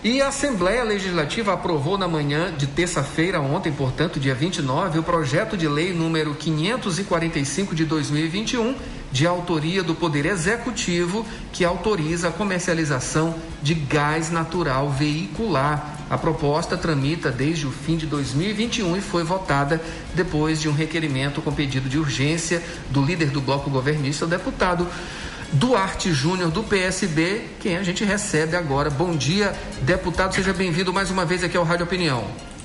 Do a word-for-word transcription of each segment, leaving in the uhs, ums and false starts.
E a Assembleia Legislativa aprovou na manhã de terça-feira, ontem, portanto, dia vinte e nove, o projeto de lei número quinhentos e quarenta e cinco de dois mil e vinte e um, de autoria do Poder Executivo, que autoriza a comercialização de gás natural veicular. A proposta tramita desde o fim de dois mil e vinte e um e foi votada depois de um requerimento com pedido de urgência do líder do bloco governista, o deputado Duarte Júnior, do P S B, quem a gente recebe agora. Bom dia, deputado, seja bem-vindo mais uma vez aqui ao Rádio Opinião.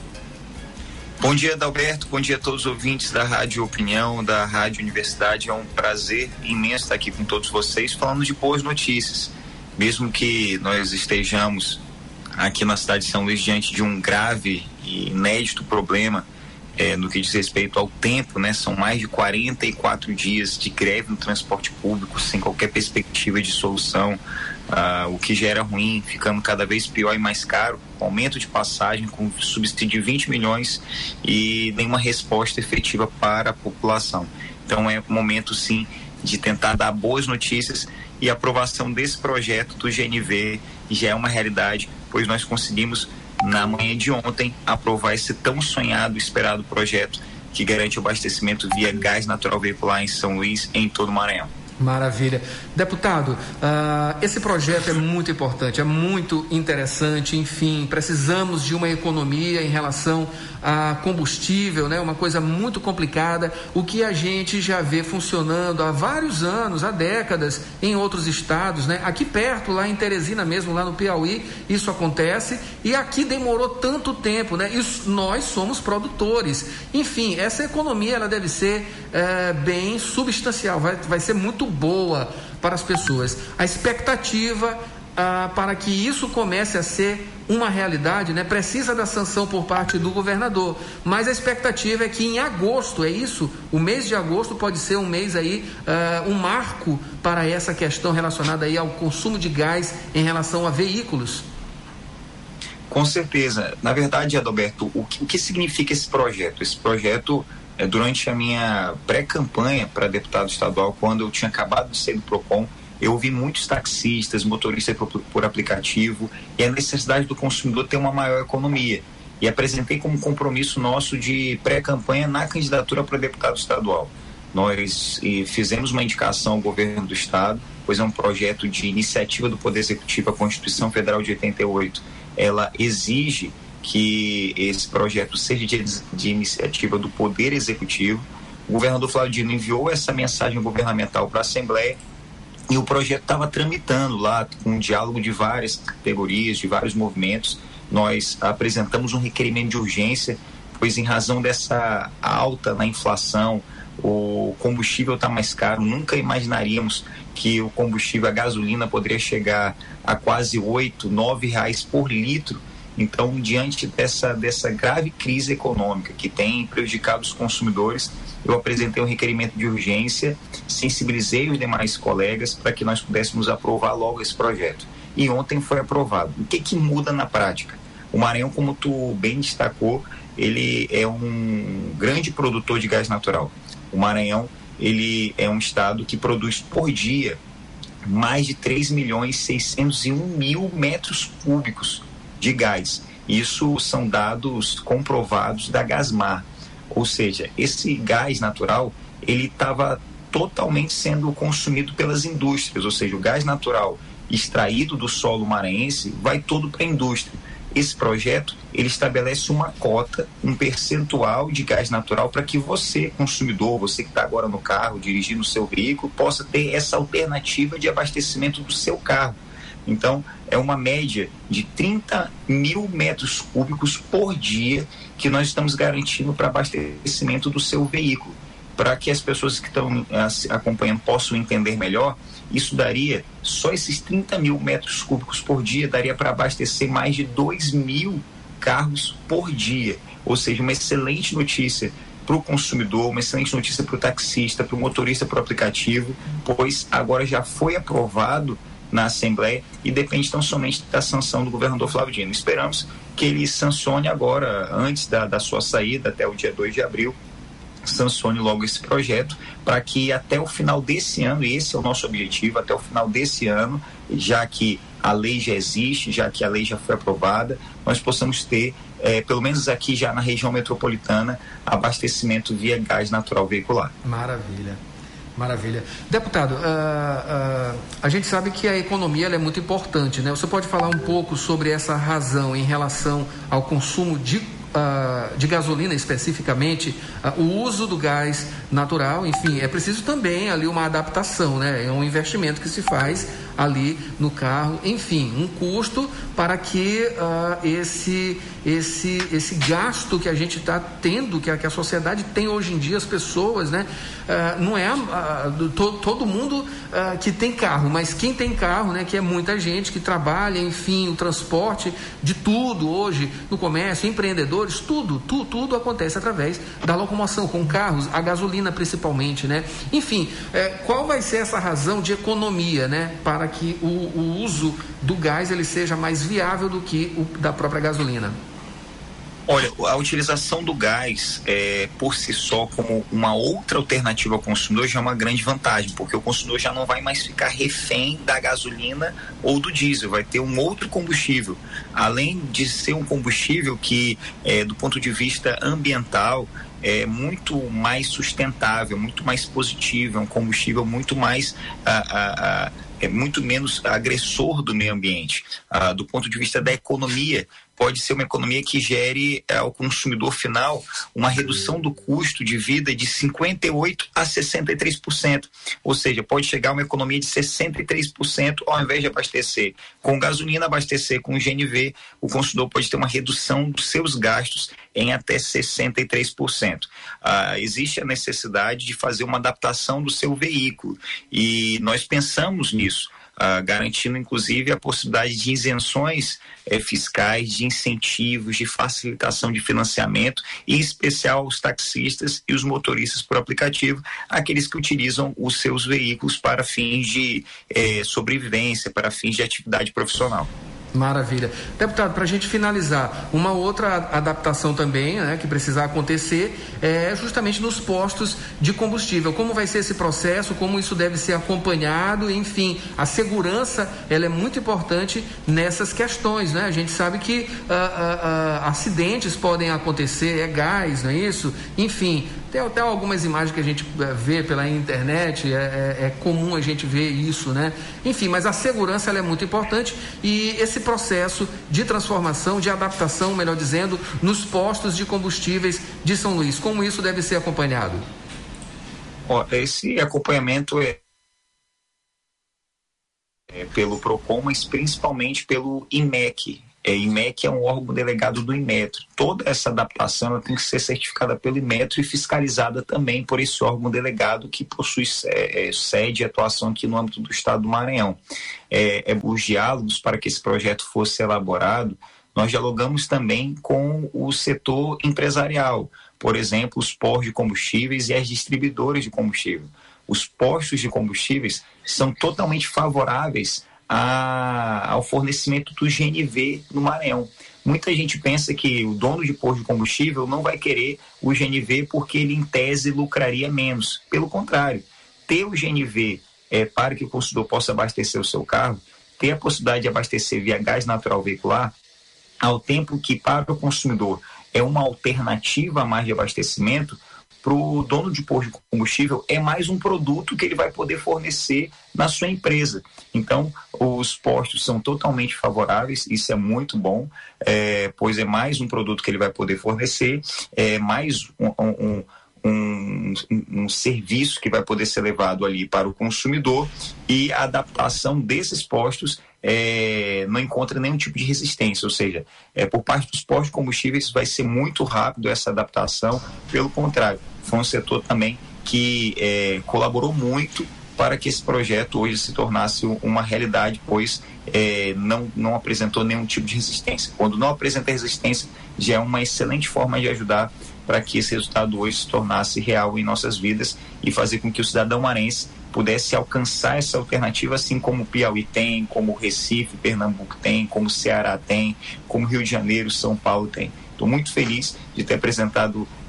Bom dia, Adalberto, bom dia a todos os ouvintes da Rádio Opinião, da Rádio Universidade. É um prazer imenso estar aqui com todos vocês, falando de boas notícias. Mesmo que nós estejamos aqui na cidade de São Luís diante de um grave e inédito problema É, no que diz respeito ao tempo, né? São mais de quarenta e quatro dias de greve no transporte público, sem qualquer perspectiva de solução, ah, o que gera ruim, ficando cada vez pior e mais caro, aumento de passagem com subsídio de vinte milhões e nenhuma resposta efetiva para a população. Então é um momento, sim, de tentar dar boas notícias, e a aprovação desse projeto do G N V já é uma realidade, pois nós conseguimos na manhã de ontem aprovar esse tão sonhado e esperado projeto que garante o abastecimento via gás natural veicular em São Luís, em todo o Maranhão. Maravilha. Deputado, uh, esse projeto é muito importante, é muito interessante, enfim, precisamos de uma economia em relação a combustível, né? Uma coisa muito complicada, o que a gente já vê funcionando há vários anos, há décadas, em outros estados, né? Aqui perto, lá em Teresina mesmo, lá no Piauí, isso acontece, e aqui demorou tanto tempo, né? E nós somos produtores. Enfim, essa economia, ela deve ser é, bem substancial, vai, vai ser muito boa para as pessoas. A expectativa ah, para que isso comece a ser uma realidade, né, precisa da sanção por parte do governador, mas a expectativa é que em agosto, é isso, o mês de agosto pode ser um mês aí, uh, um marco para essa questão relacionada aí ao consumo de gás em relação a veículos. Com certeza. Na verdade, Adalberto, o que, o que significa esse projeto? Esse projeto, é, durante a minha pré-campanha para deputado estadual, quando eu tinha acabado de sair do PROCON, eu ouvi muitos taxistas, motoristas por, por aplicativo, e a necessidade do consumidor ter uma maior economia. E apresentei como compromisso nosso de pré-campanha na candidatura para deputado estadual. Nós e, fizemos uma indicação ao governo do estado, pois é um projeto de iniciativa do Poder Executivo. A Constituição Federal de oitenta e oito, ela exige que esse projeto seja de, de iniciativa do Poder Executivo. O governador Flávio Dino enviou essa mensagem governamental para a Assembleia, e o projeto estava tramitando lá, com um diálogo de várias categorias, de vários movimentos. Nós apresentamos um requerimento de urgência, pois em razão dessa alta na inflação, o combustível está mais caro. Nunca imaginaríamos que o combustível, a gasolina, poderia chegar a quase oito, nove reais por litro. Então, diante dessa, dessa grave crise econômica que tem prejudicado os consumidores, eu apresentei um requerimento de urgência, sensibilizei os demais colegas para que nós pudéssemos aprovar logo esse projeto. E ontem foi aprovado. O que que muda na prática? O Maranhão, como tu bem destacou, ele é um grande produtor de gás natural. O Maranhão, ele é um estado que produz por dia mais de três milhões seiscentos e um mil metros cúbicos de gás. Isso são dados comprovados da Gasmar. Ou seja, esse gás natural, ele estava totalmente sendo consumido pelas indústrias, ou seja, o gás natural extraído do solo maranhense vai todo para a indústria. Esse projeto, ele estabelece uma cota, um percentual de gás natural para que você, consumidor, você que está agora no carro, dirigindo o seu veículo, possa ter essa alternativa de abastecimento do seu carro. Então, é uma média de trinta mil metros cúbicos por dia que nós estamos garantindo para abastecimento do seu veículo. Para que as pessoas que estão acompanhando possam entender melhor, isso daria, só esses trinta mil metros cúbicos por dia, daria para abastecer mais de dois mil carros por dia. Ou seja, uma excelente notícia para o consumidor, uma excelente notícia para o taxista, para o motorista, para o aplicativo, pois agora já foi aprovado na Assembleia e depende tão somente da sanção do governador Flávio Dino. Esperamos que ele sancione agora, antes da, da sua saída, até o dia dois de abril, sancione logo esse projeto, para que até o final desse ano, e esse é o nosso objetivo, até o final desse ano, já que a lei já existe, já que a lei já foi aprovada, nós possamos ter, é, pelo menos aqui já na região metropolitana, abastecimento via gás natural veicular. Maravilha. Maravilha. Deputado, uh, uh, a gente sabe que a economia ela é muito importante, né? Você pode falar um pouco sobre essa razão em relação ao consumo de, uh, de gasolina especificamente, uh, o uso do gás natural, enfim, é preciso também ali uma adaptação, né? É um investimento que se faz ali no carro, enfim, um custo para que uh, esse, esse, esse gasto que a gente está tendo, que a, que a sociedade tem hoje em dia, as pessoas, né? Uh, não é uh, to, todo mundo uh, que tem carro, mas quem tem carro, né? Que é muita gente que trabalha, enfim, o transporte de tudo hoje, no comércio, empreendedores, tudo, tudo, tudo acontece através da locomoção com carros, a gasolina principalmente, né? Enfim, uh, qual vai ser essa razão de economia, né? Para que o, o uso do gás ele seja mais viável do que o da própria gasolina? Olha, a utilização do gás é, por si só como uma outra alternativa ao consumidor já é uma grande vantagem, porque o consumidor já não vai mais ficar refém da gasolina ou do diesel, vai ter um outro combustível, além de ser um combustível que é, do ponto de vista ambiental é muito mais sustentável, muito mais positivo, é um combustível muito mais ah, ah, ah, é muito menos agressor do meio ambiente. Ah, do ponto de vista da economia, pode ser uma economia que gere eh, ao consumidor final uma redução do custo de vida de cinquenta e oito por cento a sessenta e três por cento. Ou seja, pode chegar a uma economia de sessenta e três por cento ao invés de abastecer com gasolina, abastecer com G N V, o consumidor pode ter uma redução dos seus gastos em até sessenta e três por cento. Ah, existe a necessidade de fazer uma adaptação do seu veículo e nós pensamos nisso. Uh, garantindo inclusive a possibilidade de isenções eh, fiscais, de incentivos, de facilitação de financiamento, em especial aos taxistas e os motoristas por aplicativo, aqueles que utilizam os seus veículos para fins de eh, sobrevivência, para fins de atividade profissional. Maravilha. Deputado, para a gente finalizar, uma outra adaptação também, né, que precisa acontecer é justamente nos postos de combustível. Como vai ser esse processo, como isso deve ser acompanhado, enfim, a segurança ela é muito importante nessas questões, né? A gente sabe que ah, ah, ah, acidentes podem acontecer, é gás, não é isso? Enfim, tem até algumas imagens que a gente vê pela internet, é, é, é comum a gente ver isso, né? Enfim, mas a segurança ela é muito importante e esse processo de transformação, de adaptação, melhor dizendo, nos postos de combustíveis de São Luís, como isso deve ser acompanhado? Ó, esse acompanhamento é, é pelo PROCON, mas principalmente pelo I M E C. É, I M E C é um órgão delegado do Inmetro. Toda essa adaptação ela tem que ser certificada pelo Inmetro e fiscalizada também por esse órgão delegado que possui é, sede e atuação aqui no âmbito do estado do Maranhão. É, é, os diálogos para que esse projeto fosse elaborado, nós dialogamos também com o setor empresarial, por exemplo, os postos de combustíveis e as distribuidoras de combustível. Os postos de combustíveis são totalmente favoráveis A, ao fornecimento do G N V no Maranhão. Muita gente pensa que o dono de posto de combustível não vai querer o G N V porque ele, em tese, lucraria menos. Pelo contrário, ter o G N V é, para que o consumidor possa abastecer o seu carro, ter a possibilidade de abastecer via gás natural veicular, ao tempo que para o consumidor é uma alternativa a mais de abastecimento, para o dono de posto de combustível é mais um produto que ele vai poder fornecer na sua empresa. Então, os postos são totalmente favoráveis, isso é muito bom, é, pois é mais um produto que ele vai poder fornecer, é mais um, um, um, um, um serviço que vai poder ser levado ali para o consumidor e a adaptação desses postos É, não encontra nenhum tipo de resistência, ou seja, é, por parte dos postos de combustíveis vai ser muito rápido essa adaptação, pelo contrário, foi um setor também que é, colaborou muito para que esse projeto hoje se tornasse uma realidade, pois é, não, não apresentou nenhum tipo de resistência. Quando não apresenta resistência, já é uma excelente forma de ajudar para que esse resultado hoje se tornasse real em nossas vidas e fazer com que o cidadão marense pudesse alcançar essa alternativa, assim como o Piauí tem, como o Recife, Pernambuco tem, como o Ceará tem, como o Rio de Janeiro, São Paulo tem. Estou muito feliz de ter apresentado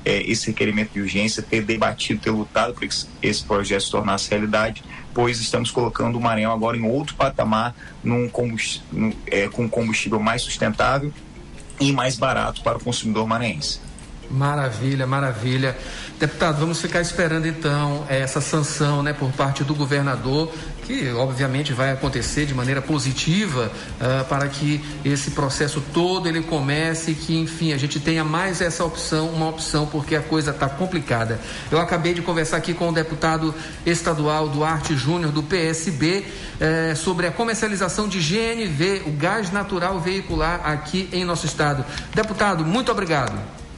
é, esse requerimento de urgência, ter debatido, ter lutado para que esse projeto se tornasse realidade, pois estamos colocando o Maranhão agora em outro patamar, num combustível, é, com combustível mais sustentável e mais barato para o consumidor maranhense. Maravilha, maravilha. Deputado, vamos ficar esperando então essa sanção, né, por parte do governador, que obviamente vai acontecer de maneira positiva uh, para que esse processo todo ele comece e que, enfim, a gente tenha mais essa opção, uma opção, porque a coisa está complicada. Eu acabei de conversar aqui com o deputado estadual Duarte Júnior, do P S B, eh, sobre a comercialização de G N V, o gás natural veicular aqui em nosso estado. Deputado, muito obrigado.